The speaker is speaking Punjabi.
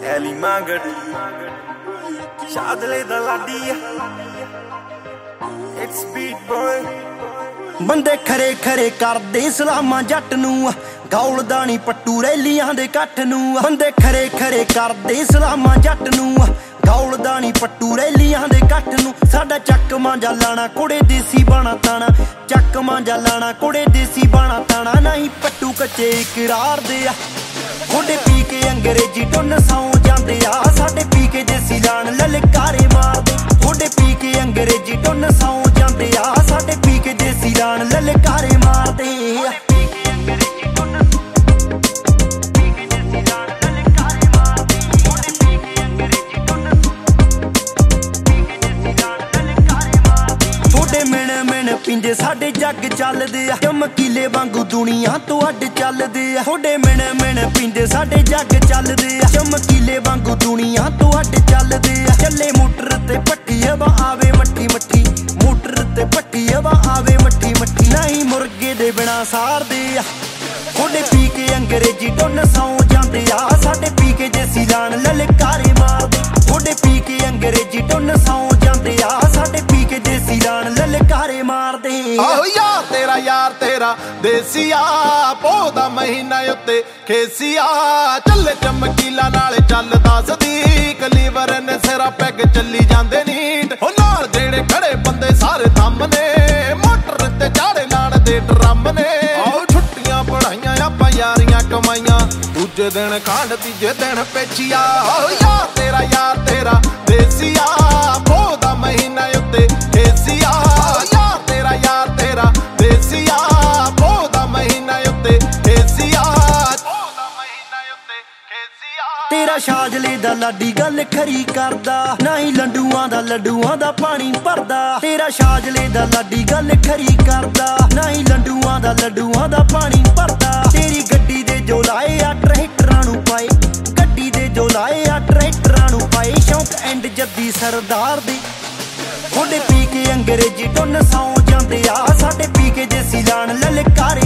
ਐਲੀ ਮੰਗੜ ਸ਼ਾਦਲੇ ਦਾ ਲਾਡੀ ਇਟਸ ਬੀਟ ਬੋਏ ਬੰਦੇ ਖਰੇ ਖਰੇ ਕਰਦੇ ਸਲਾਮਾਂ ਜੱਟ ਨੂੰ ਗੌਲਦਾ ਨੀ ਪੱਟੂ ਰੈਲੀਆਂ ਦੇ ਇਕੱਠ ਨੂੰ ਬੰਦੇ ਖਰੇ ਖਰੇ ਕਰਦੇ ਸਲਾਮਾਂ ਜੱਟ ਨੂੰ ਗੌਲਦਾ ਨੀ ਪੱਟੂ ਰੈਲੀਆਂ ਦੇ ਇਕੱਠ ਨੂੰ ਸਾਡਾ ਚੱਕ ਮਾਂਜਾ ਲਾਣਾ ਕੁੜੇ ਦੇਸੀ ਬਾਣਾ ਤਾਣਾ ਚੱਕ ਮਾਂਜਾ ਲਾਣਾ ਕੁੜੇ ਦੇਸੀ ਬਾਣਾ ਤਾਣਾ ਨਹੀਂ ਪੱਟੂ ਕੱਚੇ ਇਕਰਾਰ ਦੇ ਆ ਖੋਡੇ ਪੀ ਕੇ ਅੰਗਰੇਜ਼ੀ ਟੁੰਨ ਸੌਂ ਜਾਂਦੇ ਆ ਸਾਡੇ ਪੀ ਕੇ ਦੇਸੀ ਲਾਣ ਲਲਕਾਰੇ ਮਾਰਦੇ ਖੋਡੇ ਪੀ ਕੇ ਅੰਗਰੇਜ਼ੀ ਟੁੰਨ ਸੌਂ ਜਾਂਦੇ ਆ ਸਾਡੇ ਪੀ ਕੇ ਦੇਸੀ ਲਾਣ ਲਲਕਾਰੇ ਮਾਰਦੇ ਆ ਪਿੰਡੇ ਸਾਡੇ ਜੱਗ ਚੱਲਦੇ ਆ ਚਮਕੀਲੇ ਵਾਂਗੂ ਦੁਨੀਆ ਤੋਂ ਅੱਡ ਚੱਲਦੇ ਆ ਥੋੜੇ ਮਿਣ ਪਿੰਡੇ ਸਾਡੇ ਜੱਗ ਚੱਲਦੇ ਆ ਚਮਕੀਲੇ ਵਾਂਗੂ ਦੁਨੀਆ ਤੋਂ ਅੱਡ ਚੱਲਦੇ ਆ ਚੱਲੇ ਮੋਟਰ ਤੇ ਪੱਟੀ ਹਵਾ ਆਵੇ ਮੱਠੀ ਮੱਠੀ ਮੋਟਰ ਤੇ ਪੱਟੀ ਹਵਾ ਆਵੇ ਮੱਠੀ ਮੱਠੀ ਨਹੀਂ ਮੁਰਗੇ ਦੇ ਬਿਨਾ ਸਾਰਦੇ ਆ ਥੋੜੇ ਪੀ ਕੇ ਅੰਗਰੇਜ਼ੀ ਟੁੰਨ ਸੌਂ ਜਾਂਦੇ ਆ ਸਾਡੇ ਪੀ ਕੇ ਦੇਸੀ ਲਾਣ ਲਲਕਾਰੇ ਮਾਰਦੇ ਥੋੜੇ ਪੀ ਕੇ ਅੰਗਰੇਜ਼ੀ ਟੁੰਨ ਸੌਂ ਜਾਂਦੇ ਆ ਸਾਡੇ ਪੀ ਕੇ ਦੇਸੀ ਲਾਣ ਲਲਕਾਰੇ ਮਾਰਦੇ ਆਹੋ ਯਾਰ ਤੇਰਾ ਦੇਸੀਆ ਪੋਹ ਦਾ ਮਹੀਨਾ ਉੱਤੇ ਖੇਸੀਆ ਚੱਲੇ ਚਮਕੀਲਾ ਨਾਲੇ ਚੱਲਦਾ ਸਦੀਕ ਲੀਵਰ ਨੇ ਸਿਰਾ ਪੈਗ ਚੱਲੀ ਜਾਂਦੇ ਨੀਟ ਉਹ ਨਾਲ ਜਿਹੜੇ ਖੜੇ ਬੰਦੇ ਸਾਰੇ ਦਮ ਨੇ ਮੋਟਰ ਤੇ ਚਾੜੇ ਨਾਲ ਦੇ ਡਰਮ ਨੇ ਆਹੋ ਛੁੱਟੀਆਂ ਪੜਾਈਆਂ ਆਪਾਂ ਯਾਰੀਆਂ ਕਮਾਈਆਂ ਦੂਜੇ ਦਿਨ ਕਾਂਡ ਤੀਜੇ ਦਿਨ ਪੇਚੀਆ ਆਹੋ ਯਾਰ ਤੇਰਾ ਦੇਸੀਆ ਪੋਹ ਦਾ ਮਹੀਨਾ ਉੱਤੇ ਖੇਸੀਆ ਯਾਰ ਤੇਰਾ ਦੇਸੀਆ ਪੋਹ ਦਾ ਮਹੀਨਾ ਉੱਤੇ ਖੇਸੀਆ ਤੇਰਾ ਸ਼ਾਜਲੇ ਦਾ ਲਾਡੀ ਗੱਲ ਖਰੀ ਕਰਦਾ ਨਹੀਂ ਲੱਡੂਆਂ ਦਾ ਪਾਣੀ ਭਰਦਾ ਤੇਰਾ ਸ਼ਾਜਲੇ ਦਾ ਲਾਡੀ ਗੱਲ ਖਰੀ ਕਰਦਾ ਨਹੀਂ ਲੱਡੂਆਂ ਦਾ ਪਾਣੀ ਭਰਦਾ ਤੇਰੀ ਗੱਡੀ ਦੇ ਜੋ ਲਾਏ ਆ ਟਰੈਕਟਰਾਂ ਨੂੰ ਪਾਏ ਗੱਡੀ ਦੇ ਜੋ ਲਾਏ ਆ ਟਰੈਕਟਰਾਂ ਨੂੰ ਪਾਏ ਸ਼ੌਂਕ ਐਂਡ ਜੱਦੀ ਸਰਦਾਰ ਦੀ ਥੋੜੇ ਪੀ ਕੇ ਅੰਗਰੇਜ਼ੀ ਟੁੰਨ ਸੌਂ ਜਾਂਦੇ ਆ ਸਾਡੇ ਪੀ ਕੇ ਦੇਸੀ ਲਾਣ ਲਲਕਾਰੇ